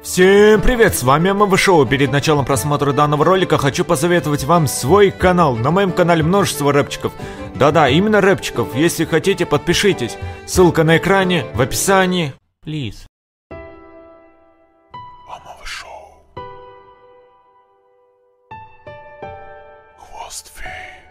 Всем привет, с вами ММВ Шоу. Перед началом просмотра данного ролика хочу посоветовать вам свой канал. На моем канале множество рэпчиков. Да-да, именно рэпчиков. Если хотите, подпишитесь. Ссылка на экране, в описании. Please. ММВ Шоу. Хвост феи.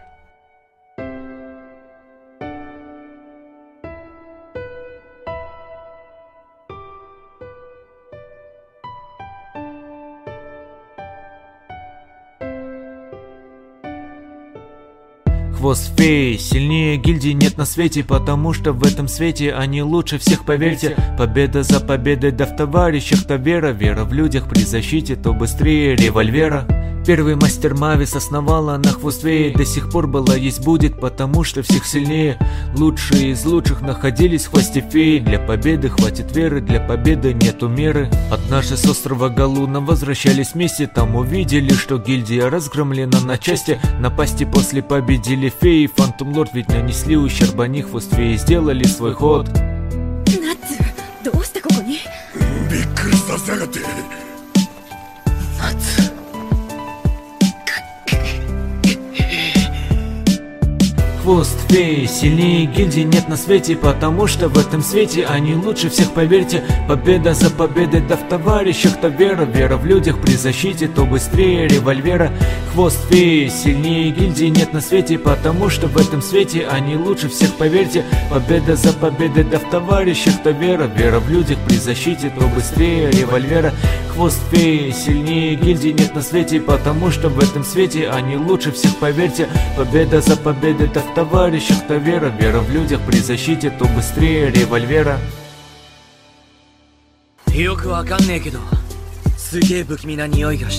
Хвост феи, сильнее гильдии нет на свете, потому что в этом свете они лучше всех, поверьте. Победа за победой, да в товарищах, то вера, вера в людях, при защите, то быстрее револьвера. Первый мастер Мавис основала на хвост феи, до сих пор была, есть, будет, потому что всех сильнее. Лучшие из лучших находились в хвосте феи. Для победы хватит веры, для победы нету меры. Однажды с острова Галуна возвращались вместе, там увидели, что гильдия разгромлена на части. Напасти после победили феи, Фантом Лорд ведь нанесли ущерб, они хвост феи сделали свой ход. Хвост феи, сильнее гильдии нет на свете, потому что в этом свете они лучше всех, поверьте. Победа за победой, да в товарищах, то вера, вера в людях, при защите, то быстрее револьвера. Хвост феи, сильнее гильдии нет на свете, потому что в этом свете они лучше всех, поверьте. Победа за победой, да в товарищах, то вера, вера в людях, при защите, то быстрее револьвера. Хвост феи, сильнее гильдии нет на свете, потому что в этом свете они лучше всех, поверьте. Победа за победой, да в товарищах, то вера, вера в людях, при защите, то быстрее револьвера. よくわかんねえけど、すげえ不気味な匂いがした。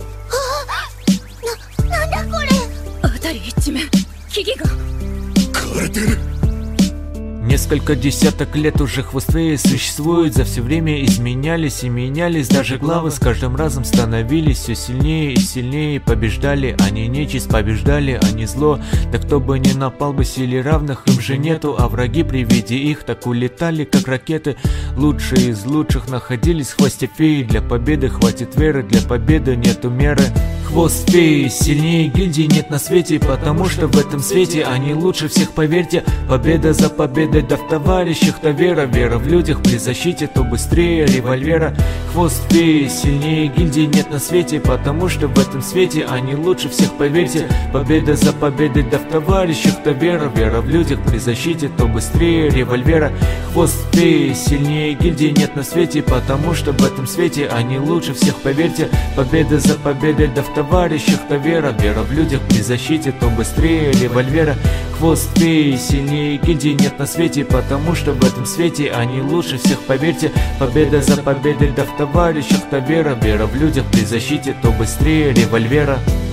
なんだこれ。辺り一面木々が枯れてる。 Несколько десяток лет уже хвост феи существует, за все время изменялись и менялись, даже главы с каждым разом становились все сильнее и сильнее, побеждали они нечисть, побеждали они зло. Да кто бы ни напал бы, силе равных им же нету, а враги при виде их так улетали, как ракеты. Лучшие из лучших находились в хвосте феи, для победы хватит веры, для победы нету меры. Хвост феи, сильнее гильдии нет на свете, потому что в этом свете они лучше всех, поверьте. Победа за победой, да в товарищах, то вера, вера в людях, при защите, то быстрее револьвера. Хвост феи, сильнее гильдии нет на свете, потому что в этом свете они лучше всех, поверьте. Победа за победой, да в товарищах, то вера, вера в людях, при защите, то быстрее револьвера. Хвост феи, сильнее гильдии нет на свете, потому что в этом свете они лучше всех, поверьте. Победа за победой, да в товарищах, то вера, вера в людях, при защите, то быстрее револьвера. Хвост феи, сильнее гильдии нет на свете, потому что в этом свете они лучше всех, поверьте. Победа за победой, да в товарищах, то вера, вера в людях, при защите, то быстрее револьвера.